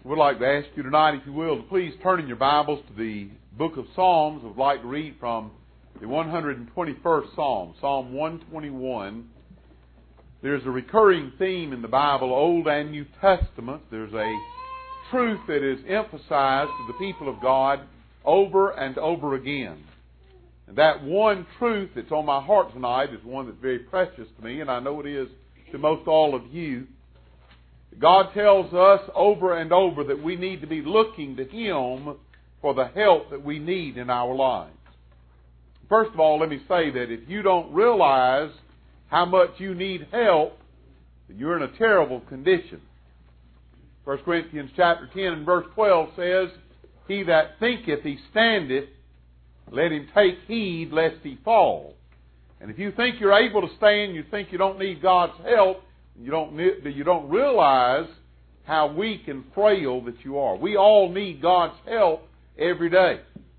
We'd like to ask you tonight, if you will, to please turn in your Bibles to the book of Psalms. We'd like to read from the 121st Psalm, Psalm 121. There's a recurring theme in the Bible, Old and New Testament. There's a truth that is emphasized to the people of God over and over again. And that one truth that's on my heart tonight is one that's very precious to me, and I know it is to most all of you. God tells us over and over that we need to be looking to Him for the help that we need in our lives. First of all, let me say that if you don't realize how much you need help, you're in a terrible condition. 1 Corinthians chapter 10 and verse 12 says, "He that thinketh he standeth, let him take heed lest he fall." And if you think you're able to stand, you think you don't need God's help, you don't realize how weak and frail that you are. We all need God's help every day.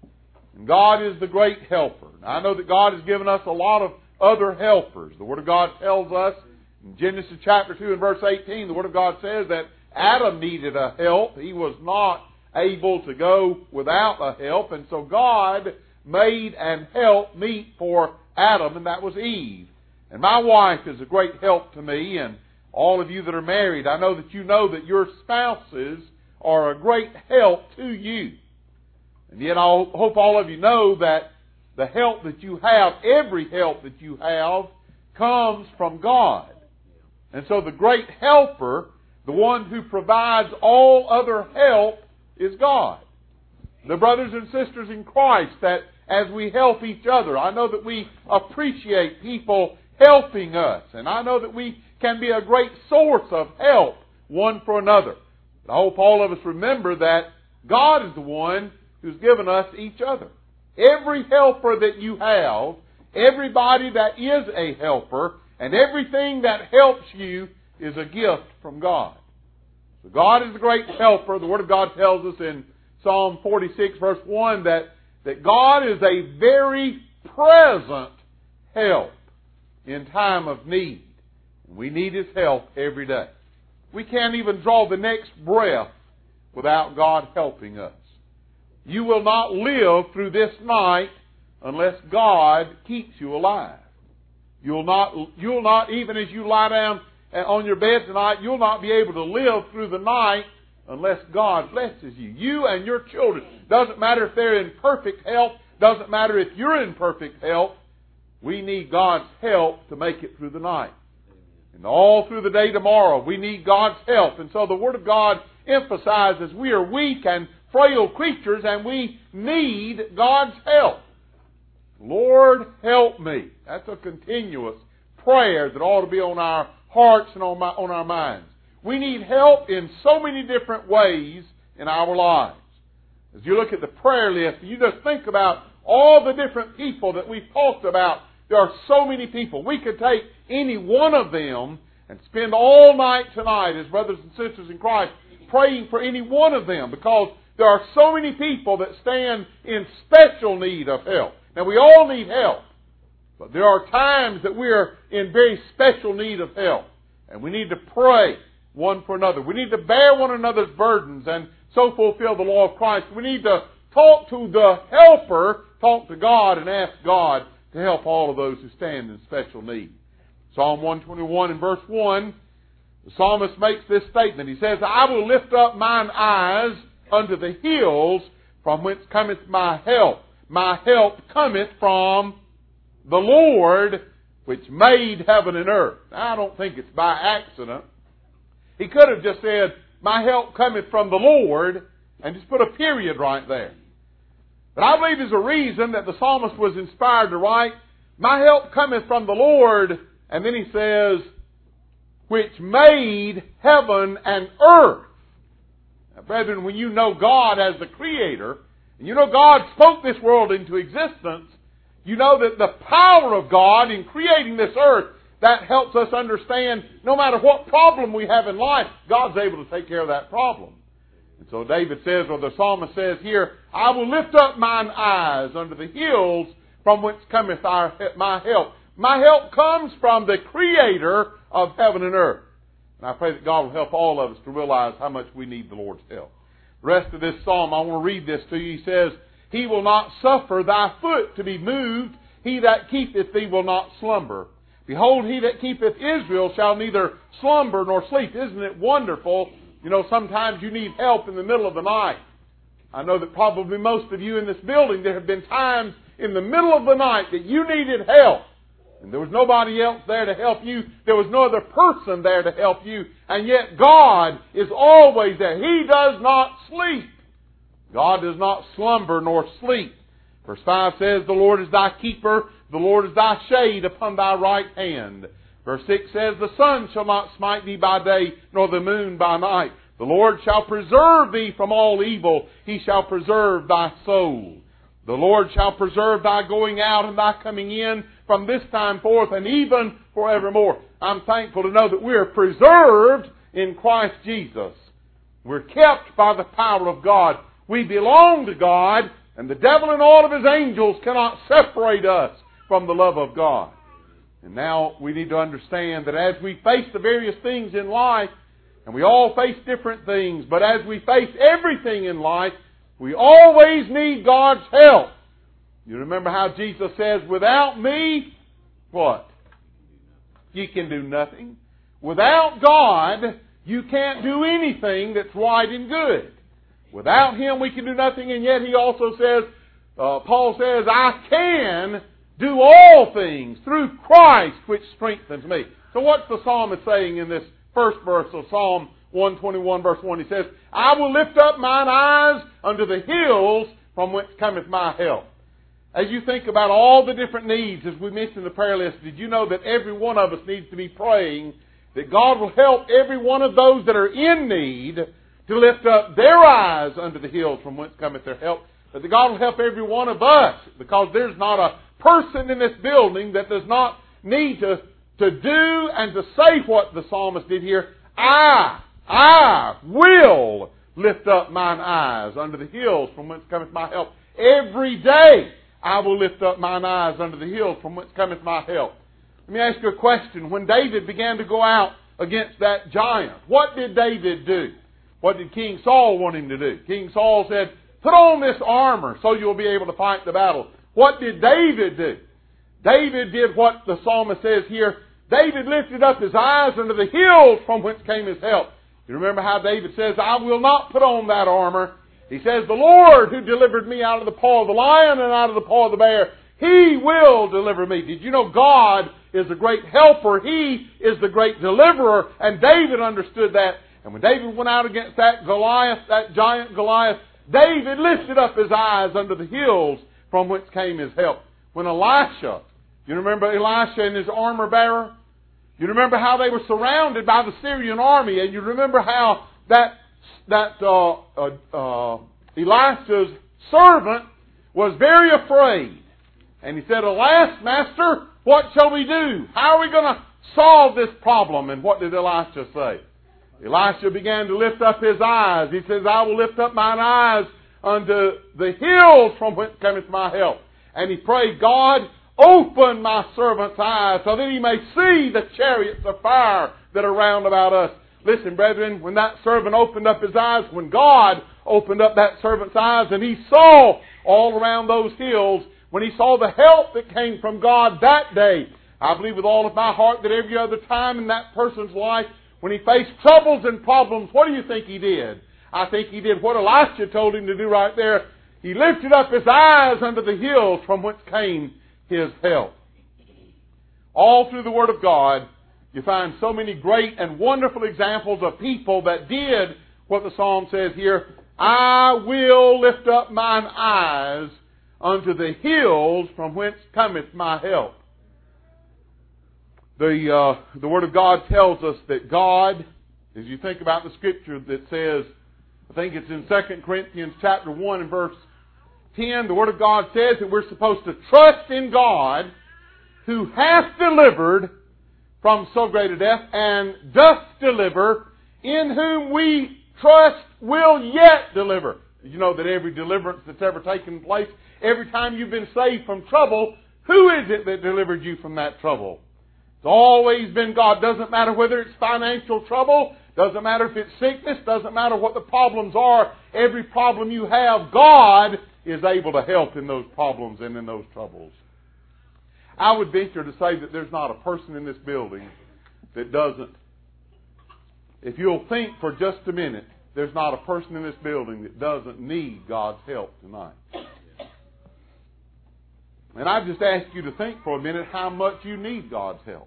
And God is the great helper. Now, I know that God has given us a lot of other helpers. The Word of God tells us in Genesis chapter 2 and verse 18, the Word of God says that Adam needed a help. He was not able to go without a help. And so God made an help meet for Adam, and that was Eve. And my wife is a great help to me, and all of you that are married, I know that you know that your spouses are a great help to you. And yet I hope all of you know that the help that you have, every help that you have, comes from God. And so the great helper, the one who provides all other help, is God. The brothers and sisters in Christ, that as we help each other, I know that we appreciate people helping us. And I know that we can be a great source of help one for another. But I hope all of us remember that God is the one who's given us each other. Every helper that you have, everybody that is a helper, and everything that helps you is a gift from God. So God is the great helper. The Word of God tells us in Psalm 46 verse 1 that God is a very present help in time of need. We need His help every day. We can't even draw the next breath without God helping us. You will not live through this night unless God keeps you alive. You'll not, even as you lie down on your bed tonight, you'll not be able to live through the night unless God blesses you. You and your children. Doesn't matter if they're in perfect health. Doesn't matter if you're in perfect health. We need God's help to make it through the night. And all through the day tomorrow, we need God's help. And so the Word of God emphasizes we are weak and frail creatures, and we need God's help. Lord, help me. That's a continuous prayer that ought to be on our hearts and on our minds. We need help in so many different ways in our lives. As you look at the prayer list, you just think about all the different people that we've talked about. There are so many people. We could take any one of them and spend all night tonight as brothers and sisters in Christ praying for any one of them, because there are so many people that stand in special need of help. Now, we all need help, but there are times that we are in very special need of help, and we need to pray one for another. We need to bear one another's burdens and so fulfill the law of Christ. We need to talk to the helper, talk to God, and ask God to help all of those who stand in special need. Psalm 121 and verse 1, the psalmist makes this statement. He says, "I will lift up mine eyes unto the hills, from whence cometh my help. My help cometh from the Lord, which made heaven and earth." Now, I don't think it's by accident. He could have just said, "My help cometh from the Lord," and just put a period right there. But I believe there's a reason that the psalmist was inspired to write, "My help cometh from the Lord," and then he says, "which made heaven and earth." Now, brethren, when you know God as the Creator, and you know God spoke this world into existence, you know that the power of God in creating this earth, that helps us understand no matter what problem we have in life, God's able to take care of that problem. And so David says, or the psalmist says here, "I will lift up mine eyes unto the hills, from whence cometh my help." My help comes from the Creator of heaven and earth. And I pray that God will help all of us to realize how much we need the Lord's help. The rest of this psalm, I want to read this to you. He says, He will not suffer thy foot to be moved. He that keepeth thee will not slumber. Behold, he that keepeth Israel shall neither slumber nor sleep. Isn't it wonderful? You know, sometimes you need help in the middle of the night. I know that probably most of you in this building, there have been times in the middle of the night that you needed help. And there was nobody else there to help you. There was no other person there to help you. And yet God is always there. He does not sleep. God does not slumber nor sleep. Verse 5 says, The Lord is thy keeper. The Lord is thy shade upon thy right hand. Verse 6 says, The sun shall not smite thee by day, nor the moon by night. The Lord shall preserve thee from all evil. He shall preserve thy soul. The Lord shall preserve thy going out and thy coming in from this time forth and even forevermore. I'm thankful to know that we are preserved in Christ Jesus. We're kept by the power of God. We belong to God, and the devil and all of his angels cannot separate us from the love of God. And now we need to understand that as we face the various things in life, and we all face different things, but as we face everything in life, we always need God's help. You remember how Jesus says, Without me, what? You can do nothing. Without God, you can't do anything that's right and good. Without Him, we can do nothing, and yet He also says, Paul says, I can do all things through Christ which strengthens me. So what's the psalmist saying in this first verse of Psalm 121 verse 1? He says, I will lift up mine eyes unto the hills from whence cometh my help. As you think about all the different needs, as we mentioned in the prayer list, did you know that every one of us needs to be praying that God will help every one of those that are in need to lift up their eyes unto the hills from whence cometh their help? But that God will help every one of us, because there's not a person in this building that does not need to do and to say what the psalmist did here. I will lift up mine eyes unto the hills from whence cometh my help. Every day I will lift up mine eyes unto the hills from whence cometh my help. Let me ask you a question. When David began to go out against that giant, what did David do? What did King Saul want him to do? King Saul said, Put on this armor so you'll be able to fight the battle. What did David do? David did what the psalmist says here. David lifted up his eyes unto the hills from whence came his help. You remember how David says, I will not put on that armor. He says, The Lord who delivered me out of the paw of the lion and out of the paw of the bear, He will deliver me. Did you know God is a great helper? He is the great deliverer. And David understood that. And when David went out against that Goliath, that giant Goliath, David lifted up his eyes unto the hills from whence came his help. When Elisha, you remember Elisha and his armor bearer? You remember how they were surrounded by the Syrian army, and you remember how that Elisha's servant was very afraid. And he said, Alas, master, what shall we do? How are we going to solve this problem? And what did Elisha say? Elisha began to lift up his eyes. He says, I will lift up mine eyes unto the hills from whence cometh my help. And he prayed, God, open my servant's eyes so that he may see the chariots of fire that are round about us. Listen, brethren, when that servant opened up his eyes, when God opened up that servant's eyes and he saw all around those hills, when he saw the help that came from God that day, I believe with all of my heart that every other time in that person's life, when he faced troubles and problems, what do you think he did? I think he did what Elisha told him to do right there. He lifted up his eyes unto the hills from whence came his help. All through the Word of God, you find so many great and wonderful examples of people that did what the Psalm says here. I will lift up mine eyes unto the hills from whence cometh my help. The Word of God tells us that God, as you think about the Scripture that says, I think it's in 2 Corinthians chapter 1 and verse 10, the Word of God says that we're supposed to trust in God who hath delivered from so great a death and doth deliver, in whom we trust will yet deliver. You know that every deliverance that's ever taken place, every time you've been saved from trouble, who is it that delivered you from that trouble? It's always been God. Doesn't matter whether it's financial trouble, doesn't matter if it's sickness, doesn't matter what the problems are. Every problem you have, God is able to help in those problems and in those troubles. I would venture to say that there's not a person in this building that doesn't. If you'll think for just a minute, there's not a person in this building that doesn't need God's help tonight. And I just ask you to think for a minute how much you need God's help.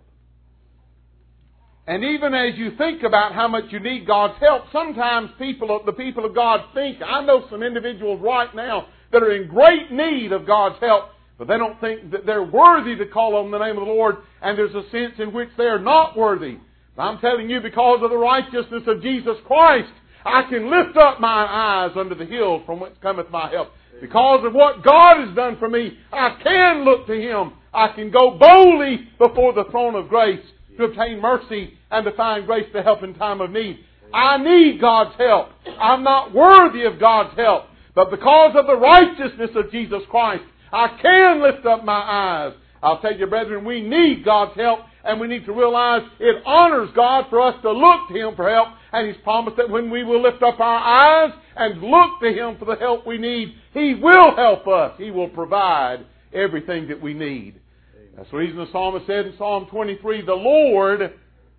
And even as you think about how much you need God's help, sometimes the people of God think, I know some individuals right now that are in great need of God's help, but they don't think that they're worthy to call on the name of the Lord, and there's a sense in which they are not worthy. But I'm telling you, because of the righteousness of Jesus Christ, I can lift up my eyes unto the hills from whence cometh my help. Because of what God has done for me, I can look to Him. I can go boldly before the throne of grace to obtain mercy and to find grace to help in time of need. I need God's help. I'm not worthy of God's help. But because of the righteousness of Jesus Christ, I can lift up my eyes. I'll tell you, brethren, we need God's help, and we need to realize it honors God for us to look to Him for help. And He's promised that when we will lift up our eyes and look to Him for the help we need, He will help us. He will provide everything that we need. That's the reason the psalmist said in Psalm 23, the Lord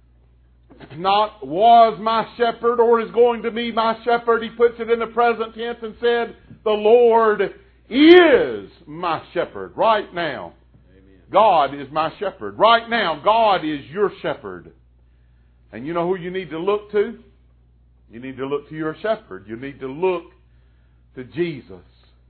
not was my shepherd or is going to be my shepherd. He puts it in the present tense and said, the Lord is my shepherd right now. Amen. God is my shepherd. Right now, God is your shepherd. And you know who you need to look to? You need to look to your shepherd. You need to look to Jesus.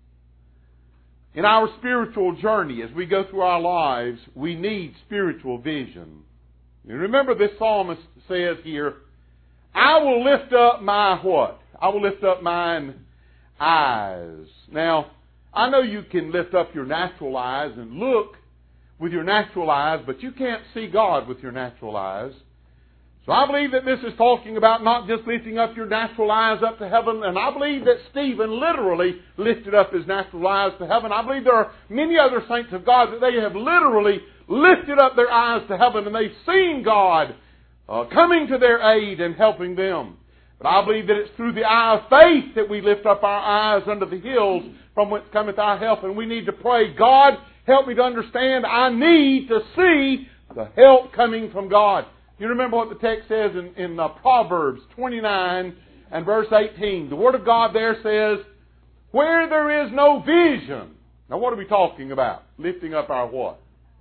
In our spiritual journey, as we go through our lives, we need spiritual vision. You remember this psalmist says here, I will lift up my what? I will lift up mine eyes. Now, I know you can lift up your natural eyes and look with your natural eyes, but you can't see God with your natural eyes. So I believe that this is talking about not just lifting up your natural eyes up to heaven, and I believe that Stephen literally lifted up his natural eyes to heaven. I believe there are many other saints of God that they have literally lifted up their eyes to heaven, and they've seen God coming to their aid and helping them. But I believe that it's through the eye of faith that we lift up our eyes unto the hills from whence cometh our help, and we need to pray, God, help me to understand I need to see the help coming from God. You remember what the text says in Proverbs 29 and verse 18. The Word of God there says, where there is no vision. Now what are we talking about? Lifting up our what?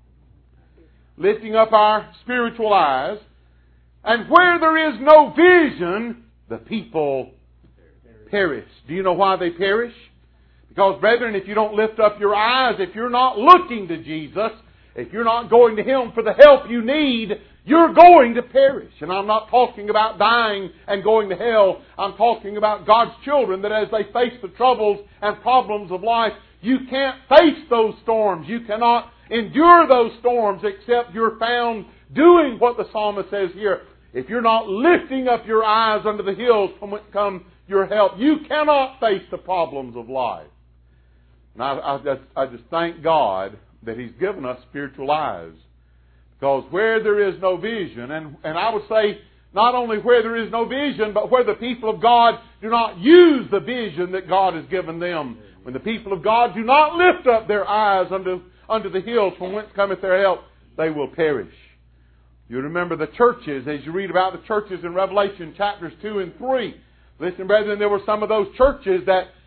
Lifting up our spiritual eyes. And where there is no vision, the people perish. Do you know why they perish? Because, brethren, if you don't lift up your eyes, if you're not looking to Jesus, if you're not going to Him for the help you need, you're going to perish. And I'm not talking about dying and going to hell. I'm talking about God's children that as they face the troubles and problems of life, you can't face those storms. You cannot endure those storms except you're found doing what the psalmist says here. If you're not lifting up your eyes unto the hills from whence come your help, you cannot face the problems of life. And I just thank God that He's given us spiritual eyes. Because where there is no vision, and I would say not only where there is no vision, but where the people of God do not use the vision that God has given them. When the people of God do not lift up their eyes unto the hills from whence cometh their help, they will perish. You remember the churches, as you read about the churches in Revelation chapters 2 and 3. Listen, brethren, there were some of those churches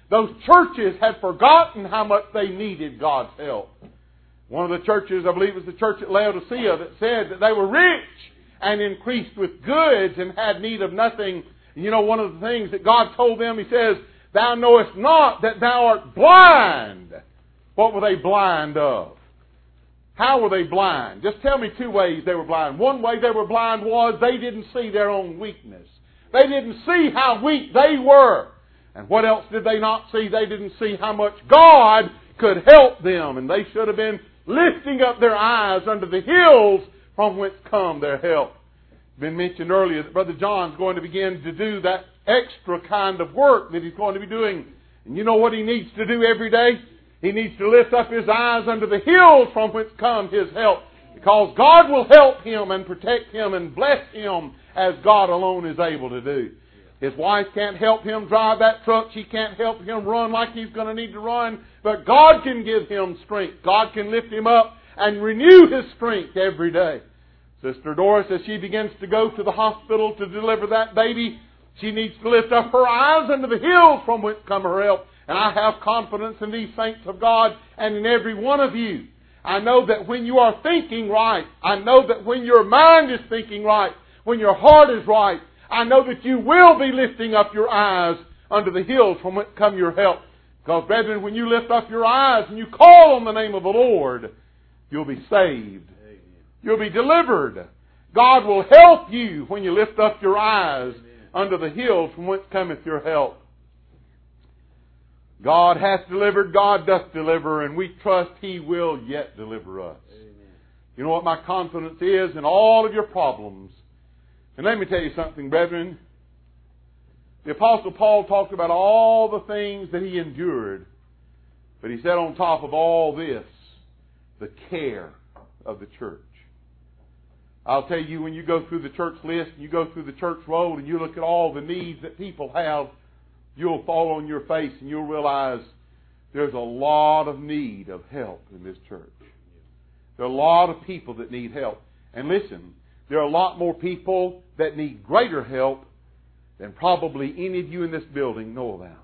had forgotten how much they needed God's help. One of the churches, I believe it was the church at Laodicea, that said that they were rich and increased with goods and had need of nothing. And you know, one of the things that God told them, He says, thou knowest not that thou art blind. What were they blind of? How were they blind? Just tell me two ways they were blind. One way they were blind was they didn't see their own weakness. They didn't see how weak they were. And what else did they not see? They didn't see how much God could help them. And they should have been lifting up their eyes unto the hills from whence come their help. It's been mentioned earlier that Brother John's going to begin to do that extra kind of work that he's going to be doing. And you know what he needs to do every day? He needs to lift up his eyes unto the hills from whence come his help. Because God will help him and protect him and bless him as God alone is able to do. His wife can't help him drive that truck. She can't help him run like he's going to need to run. But God can give him strength. God can lift him up and renew his strength every day. Sister Doris, as she begins to go to the hospital to deliver that baby, she needs to lift up her eyes unto the hills from whence come her help. And I have confidence in these saints of God and in every one of you. I know that when you are thinking right, I know that when your mind is thinking right, when your heart is right, I know that you will be lifting up your eyes unto the hills from whence come your help. Because, brethren, when you lift up your eyes and you call on the name of the Lord, you'll be saved. Amen. You'll be delivered. God will help you when you lift up your eyes unto the hills from whence cometh your help. God hath delivered, God doth deliver, and we trust He will yet deliver us. Amen. You know what my confidence is in all of your problems? And let me tell you something, brethren. The Apostle Paul talked about all the things that he endured. But he said on top of all this, the care of the church. I'll tell you, when you go through the church list, and you go through the church roll, and you look at all the needs that people have, you'll fall on your face and you'll realize there's a lot of need of help in this church. There are a lot of people that need help. And listen, there are a lot more people that need greater help than probably any of you in this building know about.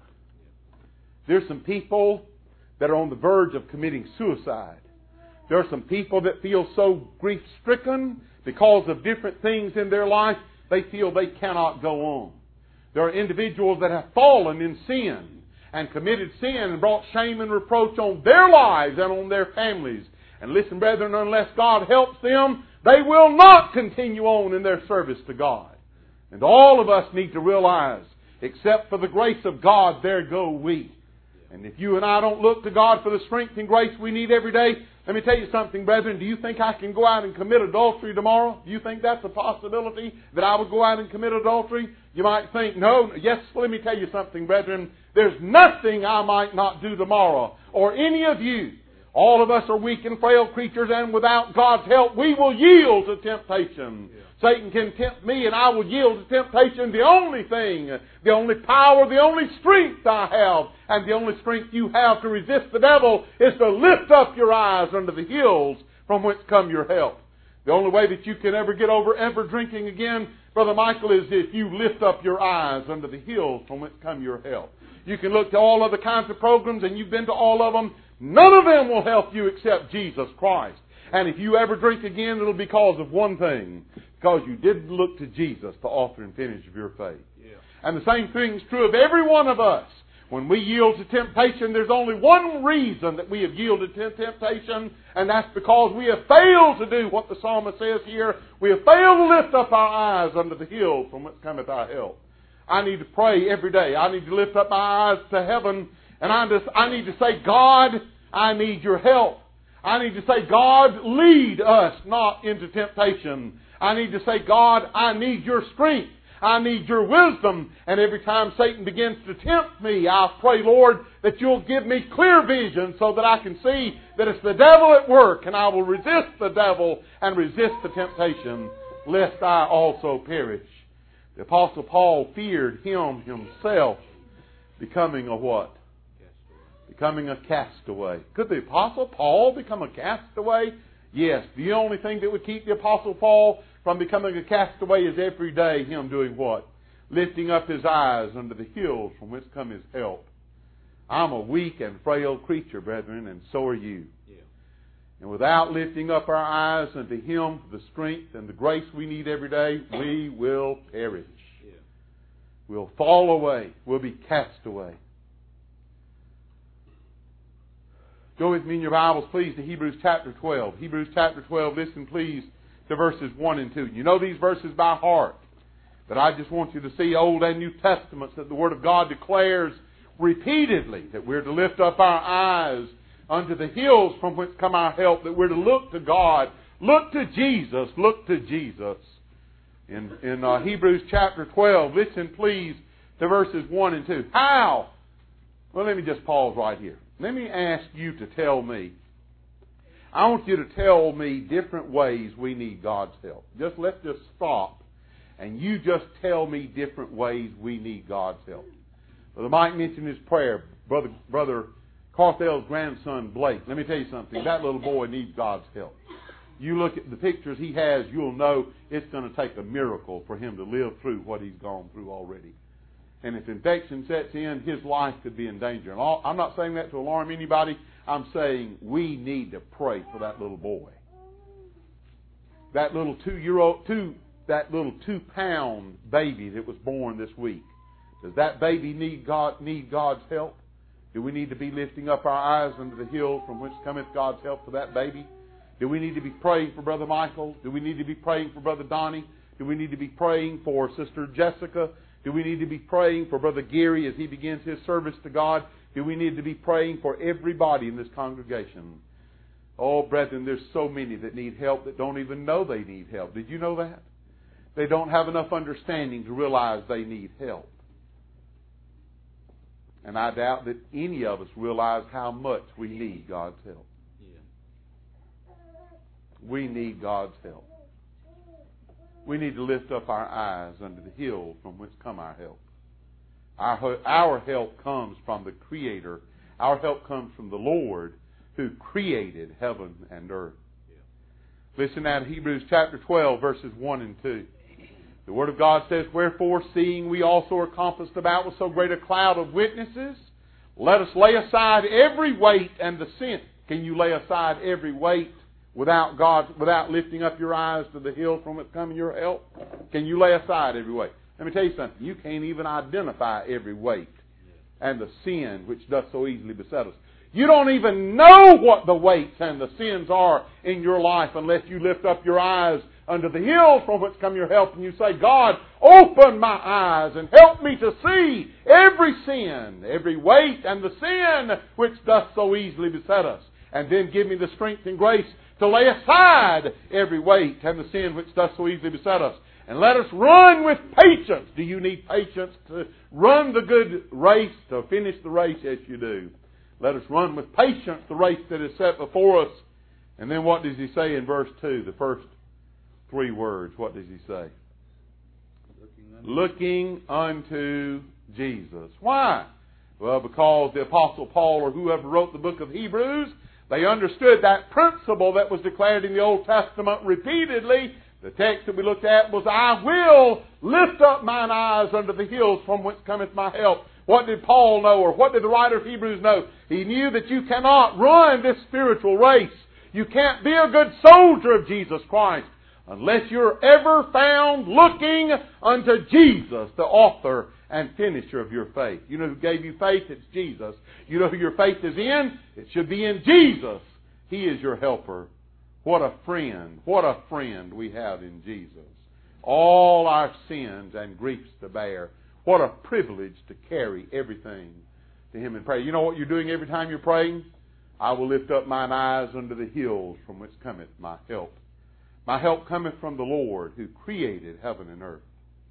There's some people that are on the verge of committing suicide. There are some people that feel so grief-stricken because of different things in their life, they feel they cannot go on. There are individuals that have fallen in sin and committed sin and brought shame and reproach on their lives and on their families. And listen, brethren, unless God helps them, they will not continue on in their service to God. And all of us need to realize, except for the grace of God, there go we. And if you and I don't look to God for the strength and grace we need every day, let me tell you something, brethren. Do you think I can go out and commit adultery tomorrow? Do you think that's a possibility, that I would go out and commit adultery? You might think, no. Yes, let me tell you something, brethren. There's nothing I might not do tomorrow, or any of you. All of us are weak and frail creatures, and without God's help, we will yield to temptation. Satan can tempt me, and I will yield to temptation. The only thing, the only power, the only strength I have, and the only strength you have to resist the devil is to lift up your eyes unto the hills from whence come your help. The only way that you can ever get over ever drinking again, Brother Michael, is if you lift up your eyes unto the hills from whence come your help. You can look to all other kinds of programs, and you've been to all of them. None of them will help you except Jesus Christ. And if you ever drink again, it'll be because of one thing. Because you didn't look to Jesus, the author and finisher of your faith. Yeah. And the same thing is true of every one of us. When we yield to temptation, there's only one reason that we have yielded to temptation, and that's because we have failed to do what the psalmist says here. We have failed to lift up our eyes unto the hill from whence cometh our help. I need to pray every day. I need to lift up my eyes to heaven, and I need to say, God, I need your help. I need to say, God, lead us not into temptation. I need to say, God, I need your strength. I need your wisdom. And every time Satan begins to tempt me, I'll pray, Lord, that you'll give me clear vision so that I can see that it's the devil at work, and I will resist the devil and resist the temptation, lest I also perish. The Apostle Paul feared himself becoming a what? Becoming a castaway. Could the Apostle Paul become a castaway? Yes. The only thing that would keep the Apostle Paul from becoming a castaway is every day him doing what? Lifting up his eyes unto the hills from whence come his help. I'm a weak and frail creature, brethren, and so are you. Yeah. And without lifting up our eyes unto Him for the strength and the grace we need every day, we will perish. Yeah. We'll fall away. We'll be cast away. Go with me in your Bibles, please, to Hebrews chapter 12. Hebrews chapter 12, listen, please, to verses 1 and 2. You know these verses by heart, but I just want you to see Old and New Testaments that the Word of God declares repeatedly that we're to lift up our eyes unto the hills from whence come our help, that we're to look to God, look to Jesus, look to Jesus. In Hebrews chapter 12, listen, please, to verses 1 and 2. How? Well, let me just pause right here. Let me ask you to tell me. I want you to tell me different ways we need God's help. Let's just stop, and you just tell me different ways we need God's help. Brother Mike mentioned his prayer. Brother Carthel's grandson, Blake. Let me tell you something. That little boy needs God's help. You look at the pictures he has, you'll know it's going to take a miracle for him to live through what he's gone through already. And if infection sets in, his life could be in danger. And I'm not saying that to alarm anybody. I'm saying we need to pray for that little boy. That little 2-pound baby that was born this week. Does that baby need God's help? Do we need to be lifting up our eyes unto the hill from whence cometh God's help for that baby? Do we need to be praying for Brother Michael? Do we need to be praying for Brother Donnie? Do we need to be praying for Sister Jessica? Do we need to be praying for Brother Gary as he begins his service to God? Do we need to be praying for everybody in this congregation? Oh, brethren, there's so many that need help that don't even know they need help. Did you know that? They don't have enough understanding to realize they need help. And I doubt that any of us realize how much we need God's help. We need God's help. We need to lift up our eyes unto the hill from whence come our help. Our help comes from the Creator. Our help comes from the Lord who created heaven and earth. Listen now to Hebrews chapter 12, verses 1 and 2. The Word of God says, "Wherefore, seeing we also are compassed about with so great a cloud of witnesses, let us lay aside every weight and the sin." Can you lay aside every weight without lifting up your eyes to the hill from which cometh your help? Can you lay aside every weight? Let me tell you something. You can't even identify every weight and the sin which doth so easily beset us. You don't even know what the weights and the sins are in your life unless you lift up your eyes unto the hill from which come your help, and you say, "God, open my eyes and help me to see every sin, every weight and the sin which doth so easily beset us. And then give me the strength and grace to lay aside every weight and the sin which doth so easily beset us. And let us run with patience." Do you need patience to run the good race, to finish the race? Yes, you do. Let us run with patience the race that is set before us. And then what does he say in verse 2? The first 3 words. What does he say? Looking unto Jesus. Why? Well, because the Apostle Paul or whoever wrote the book of Hebrews, they understood that principle that was declared in the Old Testament repeatedly. The text that we looked at was, "I will lift up mine eyes unto the hills from whence cometh my help." What did Paul know, or what did the writer of Hebrews know? He knew that you cannot run this spiritual race. You can't be a good soldier of Jesus Christ unless you're ever found looking unto Jesus, the author and finisher of your faith. You know who gave you faith? It's Jesus. You know who your faith is in? It should be in Jesus. He is your helper. What a friend we have in Jesus. All our sins and griefs to bear. What a privilege to carry everything to Him in prayer. You know what you're doing every time you're praying? "I will lift up mine eyes unto the hills from which cometh my help. My help cometh from the Lord who created heaven and earth."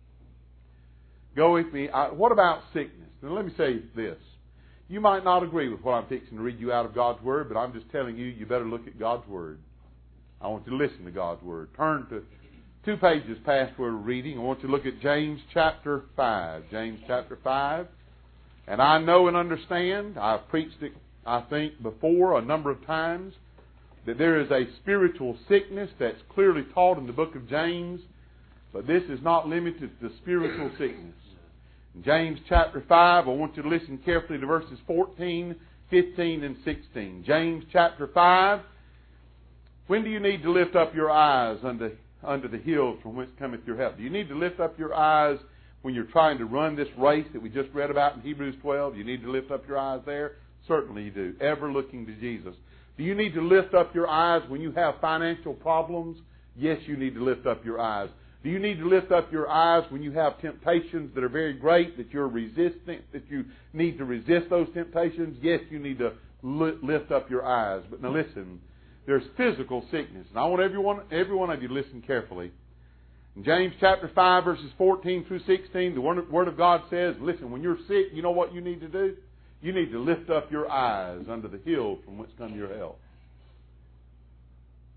Go with me. What about sickness? Now let me say this. You might not agree with what I'm fixing to read you out of God's Word, but I'm just telling you, you better look at God's Word. I want you to listen to God's Word. Turn to 2 pages past where we're reading. I want you to look at James chapter 5. James chapter 5. And I know and understand, I've preached it, I think, before a number of times, that there is a spiritual sickness that's clearly taught in the book of James, but this is not limited to spiritual sickness. In James chapter 5, I want you to listen carefully to verses 14, 15, and 16. James chapter 5. When do you need to lift up your eyes unto the hills from whence cometh your help? Do you need to lift up your eyes when you're trying to run this race that we just read about in Hebrews 12? You need to lift up your eyes there? Certainly you do. Ever looking to Jesus. Do you need to lift up your eyes when you have financial problems? Yes, you need to lift up your eyes. Do you need to lift up your eyes when you have temptations that are very great, that you're resisting, that you need to resist those temptations? Yes, you need to lift up your eyes. But now listen, there's physical sickness. And I want every one of you to listen carefully. In James chapter 5, verses 14 through 16, the Word of God says, listen, when you're sick, you know what you need to do? You need to lift up your eyes unto the hill from whence come your help.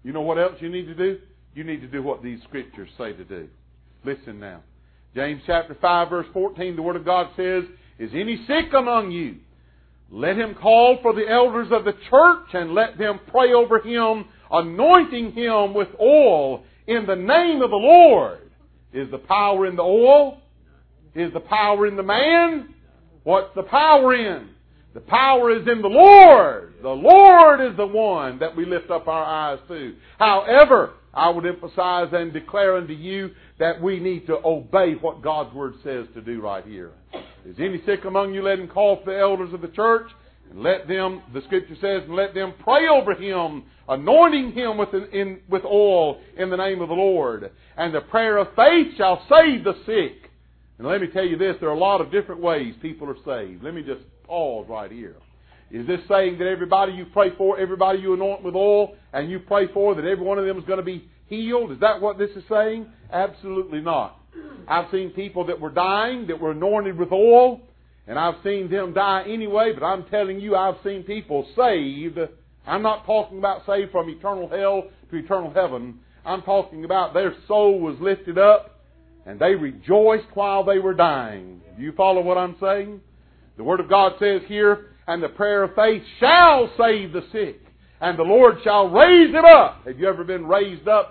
You know what else you need to do? You need to do what these Scriptures say to do. Listen now. James chapter 5 verse 14, the Word of God says, "Is any sick among you? Let him call for the elders of the church, and let them pray over him, anointing him with oil in the name of the Lord." Is the power in the oil? Is the power in the man? What's the power in? The power is in the Lord. The Lord is the one that we lift up our eyes to. However, I would emphasize and declare unto you that we need to obey what God's Word says to do right here. Is any sick among you? Let him call for the elders of the church, and let them, the Scripture says, and let them pray over him, anointing him with oil in the name of the Lord. And the prayer of faith shall save the sick. And let me tell you this, there are a lot of different ways people are saved. Let me just pause right here. Is this saying that everybody you pray for, everybody you anoint with oil, and you pray for, that every one of them is going to be healed? Is that what this is saying? Absolutely not. I've seen people that were dying, that were anointed with oil, and I've seen them die anyway, but I'm telling you, I've seen people saved. I'm not talking about saved from eternal hell to eternal heaven. I'm talking about their soul was lifted up, and they rejoiced while they were dying. Do you follow what I'm saying? The Word of God says here, "And the prayer of faith shall save the sick, and the Lord shall raise him up." Have you ever been raised up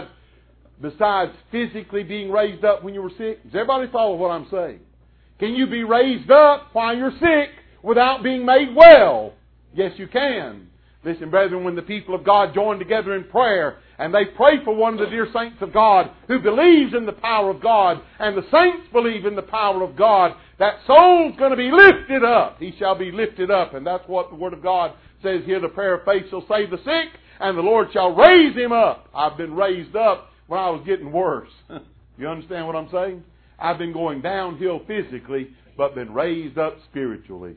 besides physically being raised up when you were sick? Does everybody follow what I'm saying? Can you be raised up while you're sick without being made well? Yes, you can. Listen, brethren, when the people of God join together in prayer and they pray for one of the dear saints of God who believes in the power of God, and the saints believe in the power of God, that soul's going to be lifted up. He shall be lifted up. And that's what the Word of God says here. The prayer of faith shall save the sick, and the Lord shall raise him up. I've been raised up when I was getting worse. You understand what I'm saying? I've been going downhill physically, but been raised up spiritually.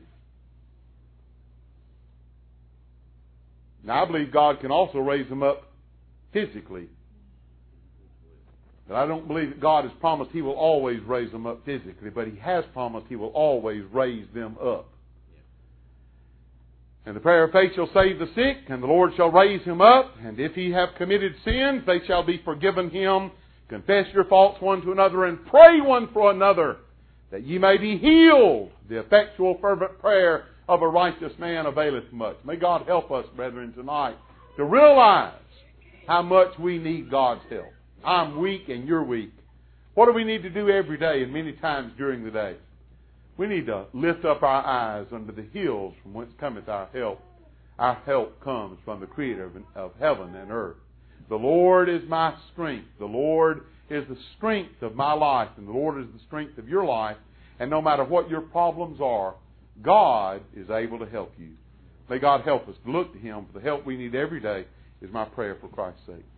Now, I believe God can also raise them up physically. But I don't believe that God has promised He will always raise them up physically, but He has promised He will always raise them up. And the prayer of faith shall save the sick, and the Lord shall raise him up. And if he have committed sins, they shall be forgiven him. Confess your faults one to another, and pray one for another, that ye may be healed. The effectual fervent prayer of a righteous man availeth much. May God help us, brethren, tonight to realize how much we need God's help. I'm weak and you're weak. What do we need to do every day and many times during the day? We need to lift up our eyes unto the hills from whence cometh our help. Our help comes from the Creator of heaven and earth. The Lord is my strength. The Lord is the strength of my life, and the Lord is the strength of your life. And no matter what your problems are, God is able to help you. May God help us to look to Him for the help we need every day, is my prayer for Christ's sake.